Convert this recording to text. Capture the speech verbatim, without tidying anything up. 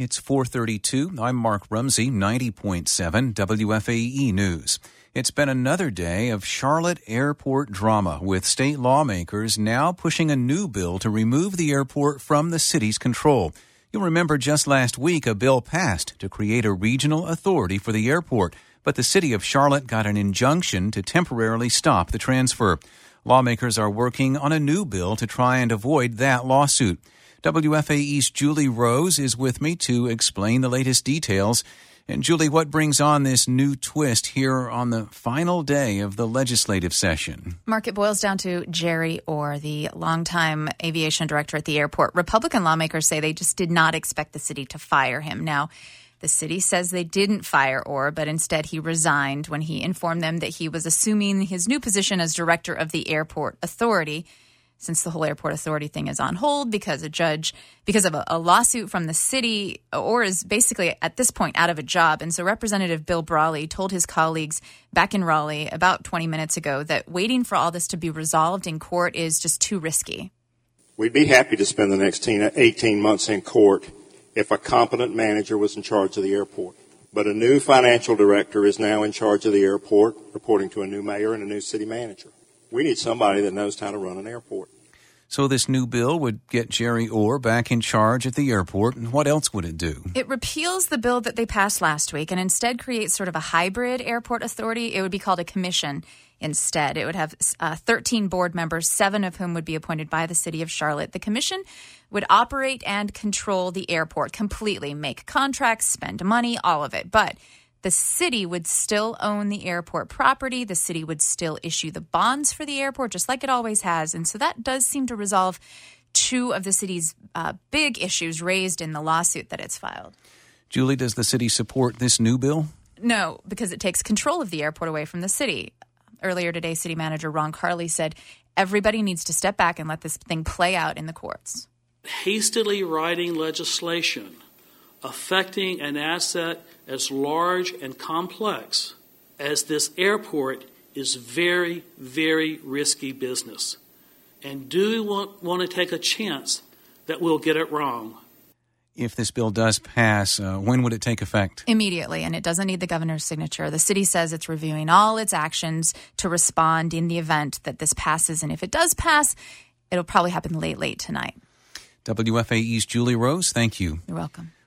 It's four thirty-two. I'm Mark Rumsey, ninety point seven W F A E News. It's been another day of Charlotte airport drama, with state lawmakers now pushing a new bill to remove the airport from the city's control. You'll remember just last week a bill passed to create a regional authority for the airport, but the city of Charlotte got an injunction to temporarily stop the transfer. Lawmakers are working on a new bill to try and avoid that lawsuit. W F A E's Julie Rose is with me to explain the latest details. And Julie, what brings on this new twist here on the final day of the legislative session? Mark, it boils down to Jerry Orr, the longtime aviation director at the airport. Republican lawmakers say they just did not expect the city to fire him. Now, the city says they didn't fire Orr, but instead he resigned when he informed them that he was assuming his new position as director of the airport authority. Since the whole airport authority thing is on hold because a judge, because of a, a lawsuit from the city, Orr is basically at this point out of a job. And so Representative Bill Brawley told his colleagues back in Raleigh about twenty minutes ago that waiting for all this to be resolved in court is just too risky. We'd be happy to spend the next eighteen months in court if a competent manager was in charge of the airport. But a new financial director is now in charge of the airport, reporting to a new mayor and a new city manager. We need somebody that knows how to run an airport. So this new bill would get Jerry Orr back in charge at the airport. And what else would it do? It repeals the bill that they passed last week and instead creates sort of a hybrid airport authority. It would be called a commission instead. It would have uh, thirteen board members, seven of whom would be appointed by the city of Charlotte. The commission would operate and control the airport completely, make contracts, spend money, all of it. But the city would still own the airport property. The city would still issue the bonds for the airport, just like it always has. And so that does seem to resolve two of the city's uh, big issues raised in the lawsuit that it's filed. Julie, does the city support this new bill? No, because it takes control of the airport away from the city. Earlier today, city manager Ron Carley said everybody needs to step back and let this thing play out in the courts. Hastily writing legislation affecting an asset as large and complex as this airport is very, very risky business. And do we want, want to take a chance that we'll get it wrong? If this bill does pass, uh, when would it take effect? Immediately, and it doesn't need the governor's signature. The city says it's reviewing all its actions to respond in the event that this passes. And if it does pass, it'll probably happen late, late tonight. W F A E's Julie Rose, thank you. You're welcome.